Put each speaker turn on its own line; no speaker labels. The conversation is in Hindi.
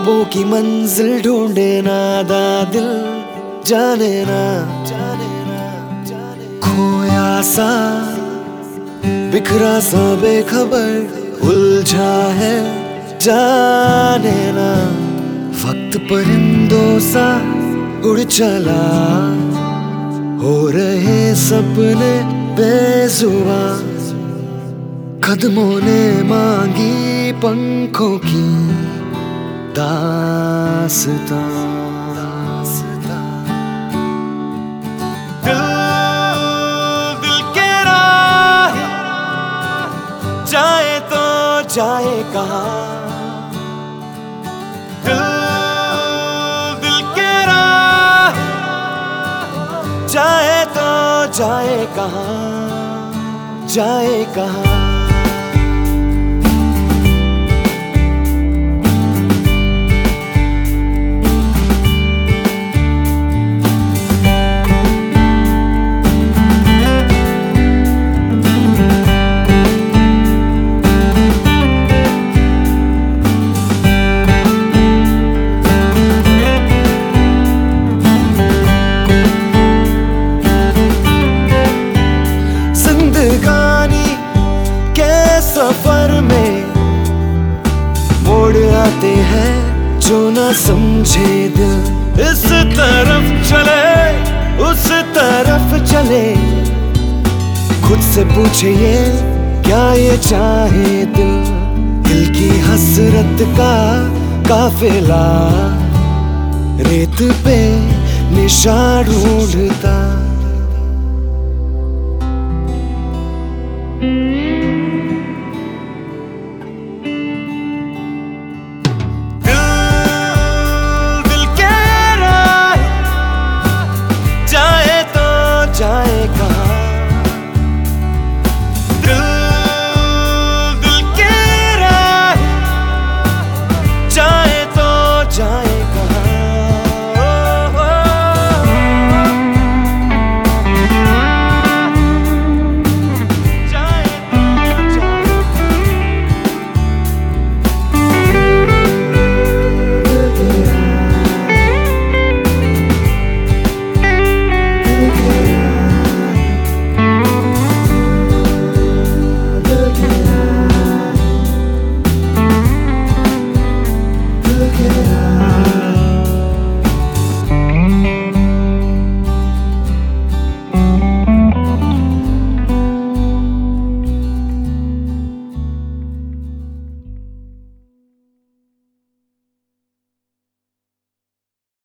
ख्वाबों की मंजिल ढूंढे नादा दिल, जाने ना खोया सा बिखरा सा बेखबर उलझा है, जाने ना वक्त परिंदों सा उड़ चला, हो रहे सपने बेजुबान, कदमों ने मांगी पंखों की दास्तां। दिल दिल के राह जाए तो जाए कहाँ, दिल दिल के राह जाए तो जाए कहाँ, जाए कहाँ। सफर में मोड़ आते हैं जो ना समझे दिल, इस तरफ चले उस तरफ चले, खुद से पूछे ये क्या ये चाहे दिल, दिल की हसरत का काफिला रेत पे निशान ढूंढता।